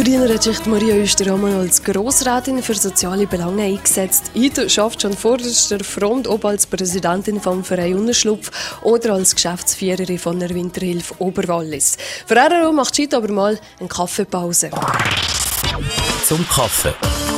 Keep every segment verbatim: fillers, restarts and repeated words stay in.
Früher hat sich Maria Oesterhammann als Grossrätin für soziale Belange eingesetzt. Heute schafft schon vorderster Front, ob als Präsidentin vom Verein Unterschlupf oder als Geschäftsführerin von der Winterhilfe Oberwallis. Für R R O macht sie heute aber mal eine Kaffeepause. Zum Kaffee.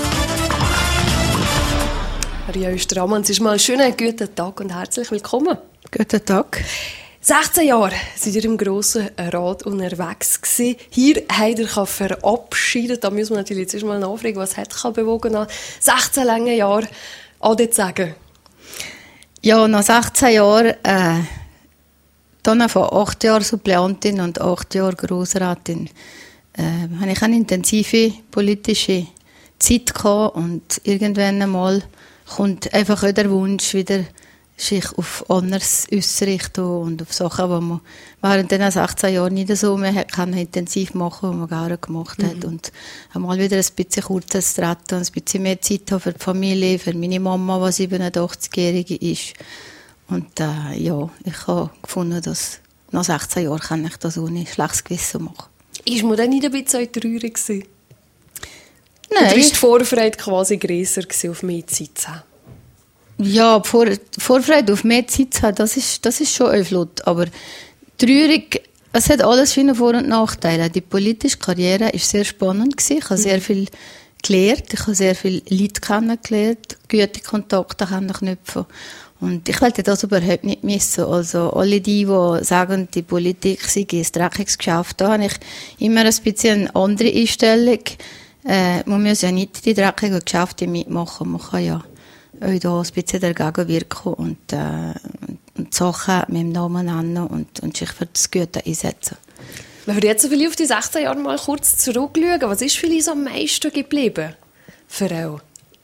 Maria Oesterhammann, es ist mal einen schönen guten Tag und herzlich willkommen. Guten Tag. sechzehn Jahre seid ihr im Grossen Rat unterwegs gewesen. Hier habt ihr verabschiedet. Da müssen wir natürlich jetzt mal nachfragen, was hat euch bewogen, nach sechzehn langen Jahren Ade zu sagen? Ja, nach sechzehn Jahren, äh, dann von acht Jahren Suppleantin und acht Jahren Grossrätin, äh, habe ich eine intensive politische Zeit gehabt und irgendwann einmal kommt einfach auch der Wunsch wieder, sich auf anderes auszurichten und auf Sachen, die man während diesen sechzehn Jahren nicht so mehr kann, intensiv machen, was man gerne gemacht hat. Mhm. Und einmal wieder ein bisschen kurzes treten und ein bisschen mehr Zeit haben für die Familie, für meine Mama, die siebenundachtzigjährige ist. Und äh, ja, ich habe gefunden, dass nach sechzehn Jahren kann ich das ohne schlechtes Gewissen machen. Ist man dann nicht ein bisschen traurig gewesen? Nein. Oder war die Vorfreude quasi grösser auf mehr Zeit zu haben? Ja, die Vor- Vorfreude auf mehr Zeit zu haben, das ist, das ist schon ein Flott. Aber traurig, es hat alles viele Vor- und Nachteile. Die politische Karriere war sehr spannend gewesen. Ich habe mhm. sehr viel gelernt. Ich habe sehr viele Leute kennengelernt, gute Kontakte knüpfen. Und ich wollte das überhaupt nicht missen. Also alle die, die sagen, die Politik sei ein dreckiges Geschäft, da habe ich immer ein bisschen eine andere Einstellung. Äh, man muss ja nicht die dreckigen Geschäfte mitmachen. Man kann ja auch da ein bisschen dagegen wirken und, äh, und Sachen mit dem Namen nennen und, und sich für das Gute einsetzen. Wenn wir jetzt so viel auf die sechzehn Jahre mal kurz zurückschauen, was ist für uns am meisten geblieben? Für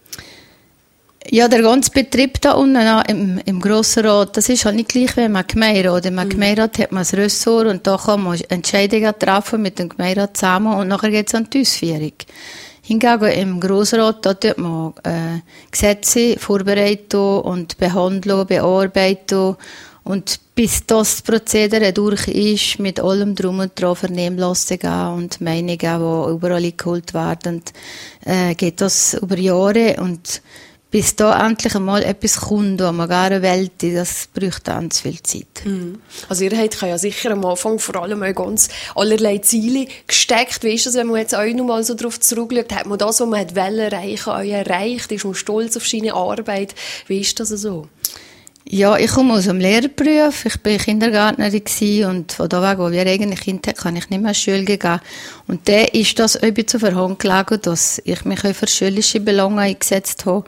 Ja, der ganze Betrieb da unten im, im Grossen Rat, das ist halt nicht gleich wie im Gemeinderat. Im mhm. Gemeinderat hat man das Ressort und da kann man Entscheidungen treffen mit dem Gemeinderat zusammen und nachher geht es an die Ausführung. Hingegen im Grossrat, da tut man äh, Gesetze vorbereiten und behandeln, bearbeiten. Und bis das Prozedere durch ist, mit allem Drum und Dran, Vernehmlassungen und Meinungen, die überall eingeholt werden, äh, geht das über Jahre. Und bis da endlich einmal etwas kommt, was man gerne will, das braucht dann zu viel Zeit. Mhm. Also ihr habt ja sicher am Anfang vor allem auch ganz allerlei Ziele gesteckt. Wie ist das, wenn man jetzt auch noch mal so darauf zurückschaut? Hat man das, was man wollte erreichen, auch erreicht? Ist man stolz auf seine Arbeit? Wie ist das so? Ja, ich komme aus dem Lehrberuf. Ich war Kindergärtnerin und von da weg, wo wir eigentlich Kinder hatten, kann ich nicht mehr in die Schule gehen. Und dann ist das ein bisschen zur Hand gelegen, dass ich mich auch für schulische Belange eingesetzt habe.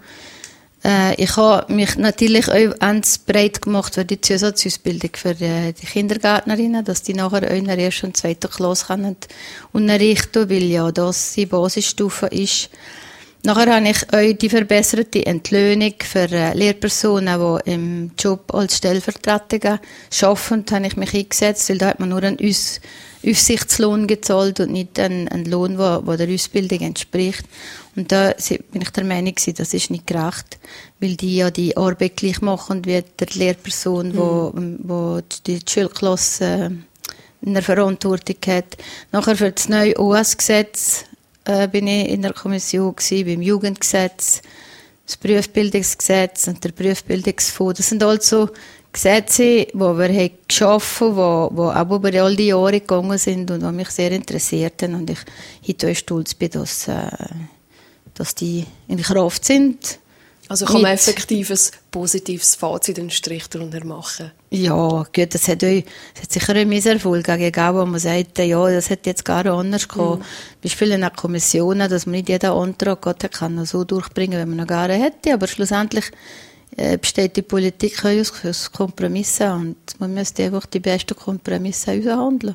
Äh, ich habe mich natürlich auch ganz breit gemacht für die Zusatzausbildung für die, die Kindergärtnerinnen, dass die nachher auch in der ersten und zweiten Klasse können unterrichten, weil ja das die Basisstufe ist. Nachher habe ich auch die verbesserte Entlöhnung für Lehrpersonen, die im Job als Stellvertreter arbeiten, habe ich mich eingesetzt, weil da hat man nur einen Aus- Aufsichtslohn gezahlt und nicht einen, einen Lohn, der, der der Ausbildung entspricht. Und da bin ich der Meinung, das ist nicht gerecht, weil die ja die Arbeit gleich machen wie die Lehrperson, die mhm. die, die Schulklasse in der Verantwortung hat. Nachher für das neue O S-Gesetz bin ich in der Kommission gewesen, beim Jugendgesetz, das Berufsbildungsgesetz und der Berufsbildungsfonds. Das sind also Gesetze, die wir geschaffen haben, die auch über all die Jahre gegangen sind und die mich sehr interessiert haben. Und ich heute auch stolz bin, dass, äh, dass die in Kraft sind. Also kann man effektiv ein positives Fazit, einen Strich darunter machen? Ja, gut, das hat, auch, das hat sicher auch Misserfolg gegeben, wo man sagt, ja, das hätte jetzt gar anders gehabt. Mhm. Beispiel in der Kommission, dass man nicht jeden Antrag Gott kann so durchbringen, wenn man noch gerne hätte. Aber schlussendlich äh, besteht die Politik aus, aus Kompromissen und man müsste einfach die besten Kompromisse aushandeln.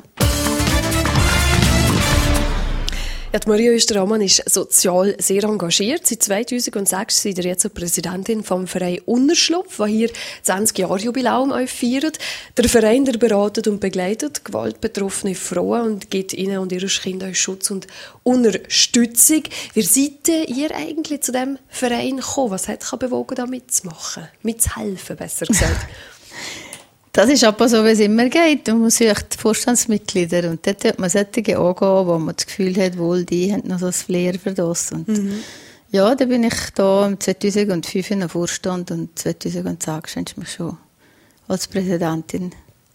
Ja, die Maria Oesterhammann ist sozial sehr engagiert. Seit zweitausendsechs seid ihr jetzt Präsidentin vom Verein Unterschlupf, der hier zwanzig Jahre Jubiläum feiert. Der Verein der beratet und begleitet gewaltbetroffene Frauen und gibt ihnen und ihren Kindern Schutz und Unterstützung. Wie seid ihr eigentlich zu diesem Verein gekommen? Was hat euch bewogen, da mitzumachen? Mitzuhelfen, besser gesagt. Das ist aber so, wie es immer geht. Man sucht Vorstandsmitglieder und dort hat man solche angehen, wo man das Gefühl hat, wohl, die haben noch so ein Flair für das. Und mhm. ja, da bin ich da zweitausendfünf in der Vorstand und zweitausendzehn stand ich mir schon als Präsidentin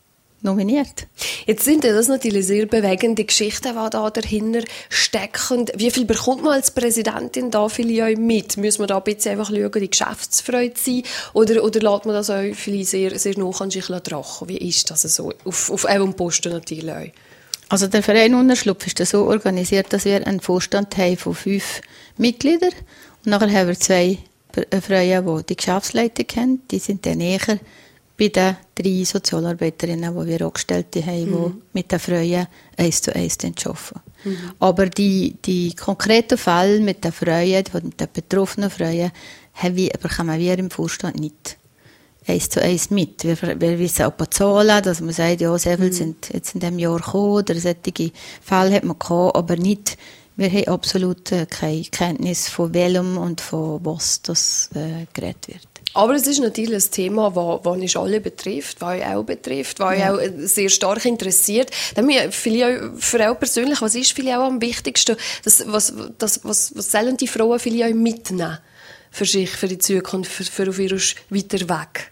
nominiert. Jetzt sind ja das natürlich sehr bewegende Geschichten, die da dahinter stecken. Wie viel bekommt man als Präsidentin da vielleicht mit? Muss man da ein bisschen einfach schauen, die Geschäftsfreude sein? Oder, oder lässt man das auch vielleicht sehr, sehr nah an sich drachen? Wie ist das so? Auf, auf einem Posten natürlich auch. Also der Verein Unterschlupf ist so organisiert, dass wir einen Vorstand haben von fünf Mitgliedern. Und nachher haben wir zwei Frauen, die die Geschäftsleitung haben. Die sind dann näher bei den drei Sozialarbeiterinnen, die wir angestellt haben, mhm. die mit den Frauen eins zu eins arbeiten. Mhm. Aber die, die konkreten Fälle mit den Frauen, mit den betroffenen Frauen, haben wir, bekommen wir im Vorstand nicht eins zu eins mit. Wir, wir wissen auch die Zahlen, dass man sagt, ja, sehr viele mhm. sind jetzt in diesem Jahr gekommen, oder solche Fälle hat man gehabt, aber nicht, wir haben absolut keine Kenntnis von welchem und von was das äh, geredet wird. Aber es ist natürlich ein Thema, das, das uns alle betrifft, das euch auch betrifft, das ja. euch auch sehr stark interessiert. Dann mich vielleicht auch für euch persönlich, was ist vielleicht auch am wichtigsten? Das, was, das, was, was sollen die Frauen vielleicht auch mitnehmen für sich, für die Zukunft, für, für auf ihren weiter Weg?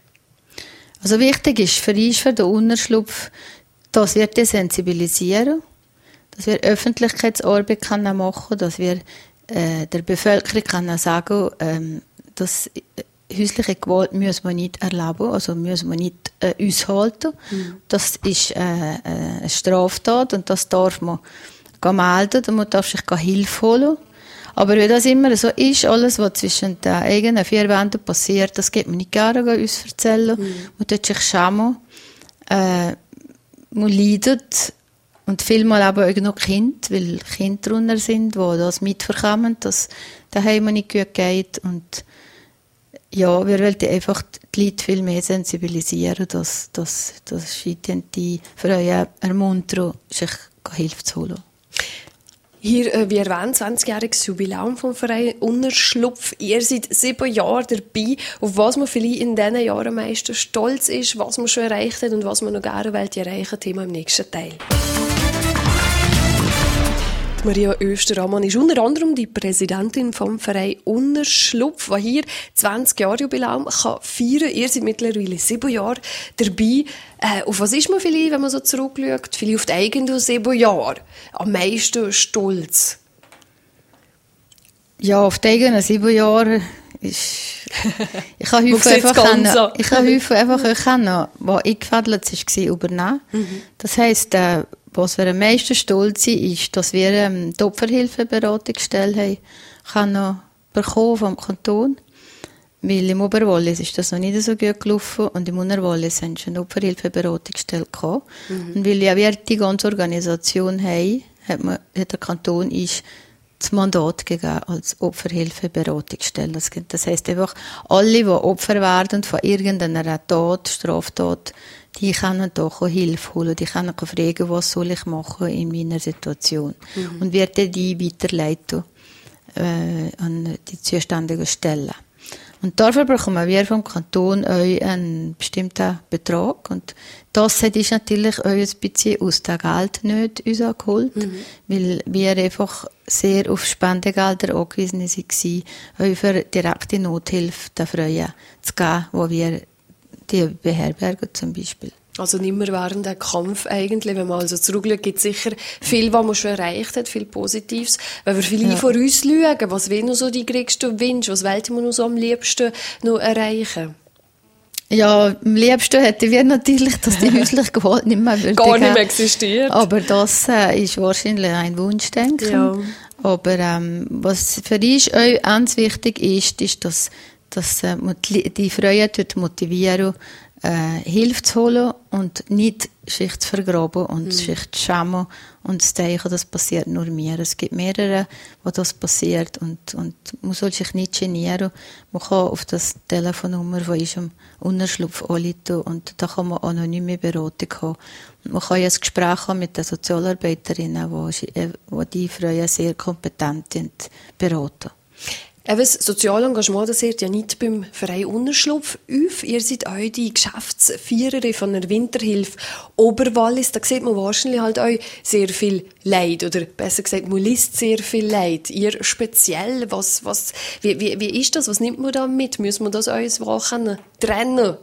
Also wichtig ist für uns, für den Unterschlupf, dass wir desensibilisieren, dass wir Öffentlichkeitsarbeit machen können, dass wir äh, der Bevölkerung können sagen, ähm, dass häusliche Gewalt müssen wir nicht erlauben, also müssen wir nicht äh, aushalten. Mhm. Das ist äh, eine Straftat und das darf man melden und man darf sich Hilfe holen. Aber wenn das immer so ist, alles, was zwischen den eigenen vier Wänden passiert, das geht man nicht gerne uns erzählen. Mhm. Man tut sich schämen, äh, man leidet und vielmal aber auch noch Kinder, weil Kinder drunter sind, die das mitverkommen, dass daheim nicht gut geht. Und ja, wir wollten einfach die Leute viel mehr sensibilisieren, dass, dass, dass die Frauen ermuntern, sich Hilfe zu holen. Hier, äh, wie erwähnt, zwanzigjähriges Jubiläum vom Verein Unterschlupf. Ihr seid sieben Jahre dabei. Auf was man vielleicht in diesen Jahren am meisten stolz ist, was man schon erreicht hat und was man noch gerne erreichen, Thema im nächsten Teil. Maria Oestermann ist unter anderem die Präsidentin vom Verein Unterschlupf, der hier zwanzig Jahre Jubiläum kann feiern. Ihr seid mittlerweile sieben Jahre dabei. Äh, auf was ist man vielleicht, wenn man so zurückschaut, vielleicht auf die eigenen sieben Jahre am meisten stolz? Ja, auf die eigenen sieben Jahre ist... ich habe häufig einfach, können, ich habe häufig einfach können, was eingefädelt war, übernehmen. Mhm. Das heisst, äh, was wir am meisten stolz sind, ist, dass wir ähm, die Opferhilfeberatungsstelle haben bekommen vom Kanton. Weil im Oberwallis ist das noch nicht so gut gelaufen und im Unterwallis haben wir eine Opferhilfeberatungsstelle gehabt. Mhm. Und weil ja wir die ganze Organisation haben, hat, man, hat der Kanton ist das Mandat gegeben als Opferhilfeberatungsstelle. Das, das heisst einfach, alle, die Opfer werden von irgendeiner Tat, Straftat, die können doch auch Hilfe holen, die können auch fragen, was soll ich machen in meiner Situation. Mhm. Und werden die weiterleiten äh, an die zuständigen Stellen. Und dafür bekommen wir vom Kanton einen bestimmten Betrag. Und das hat uns natürlich auch ein bisschen aus dem Geld nicht uns geholt, mhm. weil wir einfach sehr auf Spendengelder angewiesen waren, auch für direkte Nothilfe den Frauen zu geben, wo wir die beherbergen zum Beispiel. Also nicht mehr während dem Kampf eigentlich, wenn man also zurückschaut, gibt es sicher viel, was man schon erreicht hat, viel Positives. Wenn wir vielleicht ja. von uns schauen, was wäre noch so die größten Wünsche, was wollte man noch so am liebsten noch erreichen? Ja, am liebsten hätten wir natürlich, dass die häusliche Gewalt nicht mehr würde Gar nicht mehr existiert. Aber das äh, ist wahrscheinlich ein Wunschdenken. Ja. Aber ähm, was für uns auch ganz wichtig ist, ist, dass, dass äh, die Frauen motivieren, Äh, Hilfe zu holen und nicht sich zu vergraben und mhm. sich zu schämen und zu denken, das passiert nur mir. Es gibt mehrere, wo das passiert und, und man soll sich nicht genieren. Man kann auf das Telefonnummer von unserem Unterschlupf anrufen und da kann man anonyme Beratung haben. Und man kann ja ein Gespräch haben mit den Sozialarbeiterinnen, wo, wo die Frauen sehr kompetent sind, beraten. Eben, das Sozialengagement, das hört ja nicht beim Verein Unterschlupf auf. Ihr seid auch die Geschäftsführerin von der Winterhilfe Oberwallis. Da sieht man wahrscheinlich halt auch sehr viel Leid. Oder besser gesagt, man liest sehr viel Leid. Ihr speziell, was, was, wie, wie, wie ist das? Was nimmt man da mit? Müssen wir das uns wohl trennen?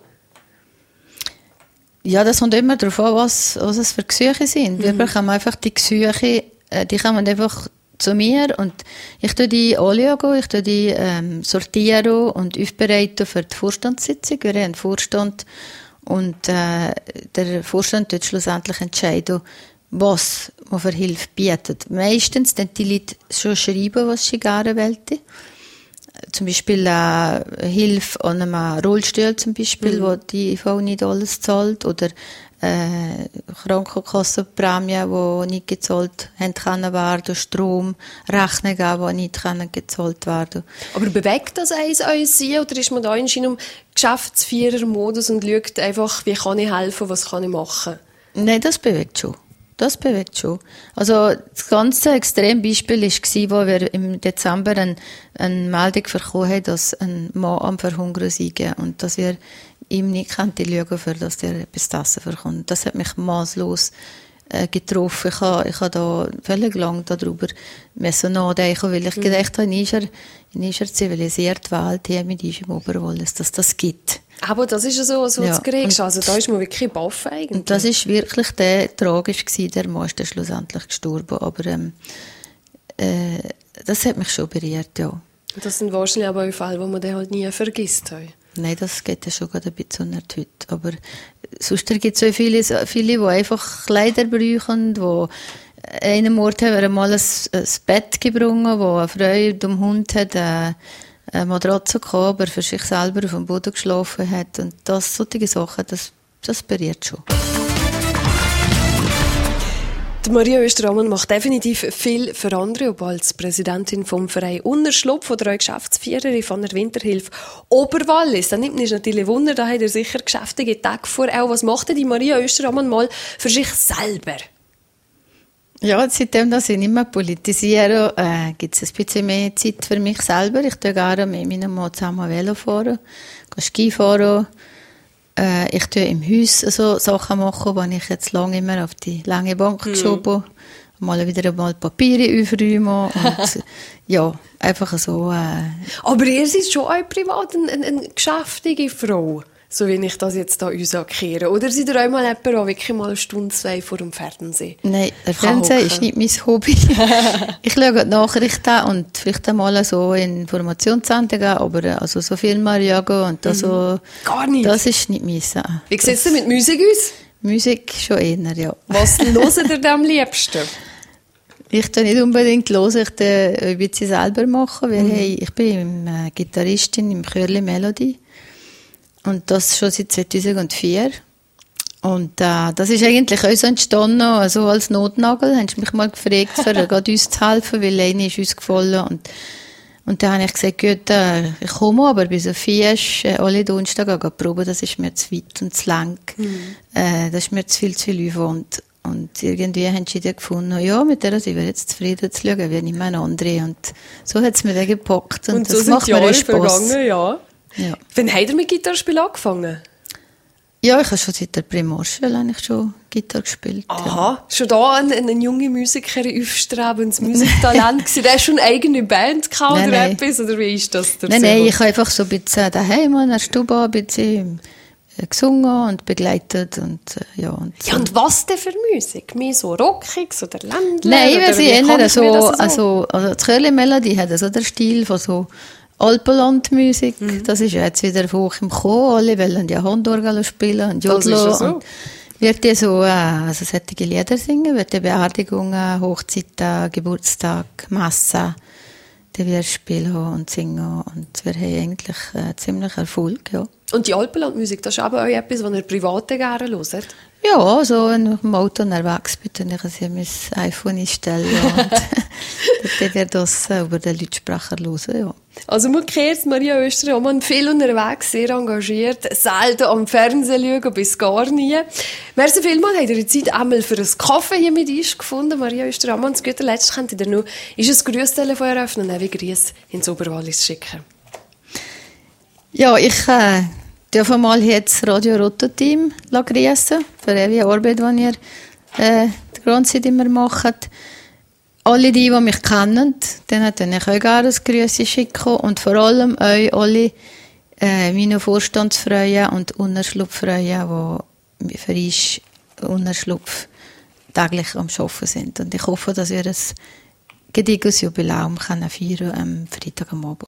Ja, das kommt immer darauf an, was, was es für Gesuche sind. Mhm. Wir bekommen einfach die Gesuche, die kommen einfach zu mir und ich tue die anschauen, ich tue die ähm, sortieren und aufbereiten für die Vorstandssitzung. Wir haben einen Vorstand und äh, der Vorstand wird schlussendlich entscheiden, was man für Hilfe bietet. Meistens dann die Leute schon schreiben, was sie gerne wollen. Zum Beispiel äh, Hilfe an einem Rollstuhl, zum Beispiel, mhm. wo die I V nicht alles zahlt, oder äh, Krankenkassenprämien, die nicht gezahlt haben können werden, Strom, Rechnungen, die nicht können gezahlt werden. Aber bewegt das eins uns Sie, oder ist man da in einem Geschäftsführermodus und schaut einfach, wie kann ich helfen, was kann ich machen? Nein, das bewegt schon. Das bewegt schon. Also das ganze Extrembeispiel war, wo wir im Dezember eine, eine Meldung bekommen haben, dass ein Mann am Verhungern sei und dass wir ihm nicht schauen können, dass er etwas zu essen bekommt. Das hat mich maßlos äh, getroffen. Ich habe, ich habe da völlig lang darüber nachdenken, weil ich mhm. gedacht habe, in dieser, in dieser zivilisierten Welt hier mit diesem Oberwallis, dass das gibt. Aber das ist ja so, so ja. zu kriegst. Also da ist man wirklich baff eigentlich. Und das ist wirklich der, tragisch gewesen, der Mann ist dann schlussendlich gestorben. Aber ähm, äh, das hat mich schon berührt, ja. Das sind wahrscheinlich aber auch Fälle, die man dann halt nie vergisst. Nein, das geht ja schon gerade ein bisschen unter die Haut. Aber sonst gibt es so viele, viele, die einfach Kleider brauchen, die einen Mord haben wir einmal ein, ein Bett gebrungen, wo eine Frau dem Hund hat, äh, eine Matratze gehabt, aber für sich selber auf dem Boden geschlafen hat. Und das, solche Sachen, das, das berührt schon. Die Maria Oesterhammann macht definitiv viel für andere, ob als Präsidentin vom Verein Unterschlupf oder auch Geschäftsführerin von der Winterhilfe Oberwallis. Dann nimmt mich natürlich Wunder, da hat er sicher geschäftige Tage vor. Auch was macht denn die Maria Oesterhammann mal für sich selber? Ja, seitdem dass ich nicht mehr politisiere, äh, gibt es ein bisschen mehr Zeit für mich selber. Ich tue gerne mit meinem Mann zusammen Velo fahren, Ski fahren. Äh, ich tue im Haus so Sachen machen, die ich jetzt lange immer auf die lange Bank mhm. geschoben habe. Mal wieder mal Papiere aufräumen und ja, einfach so. Äh. Aber ihr seid schon auch privat eine, eine, eine geschäftige Frau, so wie ich das jetzt da aussage. Oder seid ihr auch mal jemand, der wirklich mal eine Stunde, zwei vor dem Fernsehen? Nein, der Fernseher ist nicht mein Hobby. Ich schaue die Nachrichten und vielleicht einmal so Informationssendungen, aber also so Filme schauen und das, so, Gar nicht? Das ist nicht mein. Wie sieht es denn mit Musik aus? Musik schon eher, ja. Was hört ihr denn am liebsten? Ich tue nicht unbedingt hören, ich tue ein bisschen selber machen, weil mhm. hey, ich bin äh, Gitarristin im Chörli Melody. Und das schon seit zweitausendvier. Und äh, das ist eigentlich auch so entstanden, also als Notnagel. Haben sie mich mal gefragt, für gerade uns zu helfen, weil eine ist uns gefallen. Und, und dann habe ich gesagt, gut, äh, ich komme, aber bis auf vier ist äh, alle Donnerstag proben, das ist mir zu weit und zu lang. Mhm. Äh, das ist mir zu viel, zu viel Aufwand. Und irgendwie haben sie dann gefunden, ja, mit der sind wir jetzt zufrieden zu schauen, wie nicht mehr eine andere. Und so hat es mir dann gepackt. Und, und so das sind macht die mir Jahre Spaß. vergangen, ja. Ja. Wann habt ihr mit Gitarrespielen angefangen? Ja, ich habe schon seit der Primarschule eigentlich schon Gitarre gespielt. Aha, ja. Schon da eine, eine junge Musikerin aufstrebendes Musiktalent gewesen. Hast du schon eine eigene Band gehabt oder nein. etwas? Oder wie ist das? Nein, nein, ich habe einfach so ein bisschen daheim in der Stube ein bisschen gesungen und begleitet und ja. Und so. Ja, und was denn für Musik? Mehr so rockig oder Ländler? Nein, wir sind eher so, so, also, also die Chörli Melody hat so den Stil von so Alpenlandmusik, mhm. Das ist ja jetzt wieder hoch im Kommen. Alle wollen ja Handorgel spielen und Jodlo. Das ist ja so. Und wird ja so, also solche Lieder singen, wird ja Beerdigungen, Hochzeiten, Geburtstag, Messe, die wir spielen und singen und wir haben eigentlich äh, ziemlich Erfolg, ja. Und die Alpenlandmusik, das ist aber auch etwas, was ihr privat gerne hört? Ja, so wenn ich im Auto unterwegs bin, dann kann ich mein iPhone einstellen und Dort wird das äh, über den Lautsprecher hören, ja. Also man kennt Maria Ostermann viel unterwegs, sehr engagiert, selten am Fernsehen schauen, bis gar nie. Merci vielmals, habt ihr die Zeit einmal für einen Kaffee hier mit uns gefunden. Maria Ostermann, zu guter Letzt könnt ihr noch ist ein Grüßtelefon eröffnen und auch wie Grüße ins Oberwallis schicken. Ja, ich äh, darf mal jetzt das Radio Roto-Team grüßen für die Arbeit, die ihr äh, die ganze Zeit immer macht. Alle die, die mich kennen, denen kann ich euch gerne ein Grüße schicken und vor allem euch alle, äh, meine Vorstandsfreunde und Unterschlupffreunde, die für uns Unterschlupf täglich am Arbeiten sind. Und ich hoffe, dass ihr ein gedigenes Jubiläum feiern können am Freitag am Abend.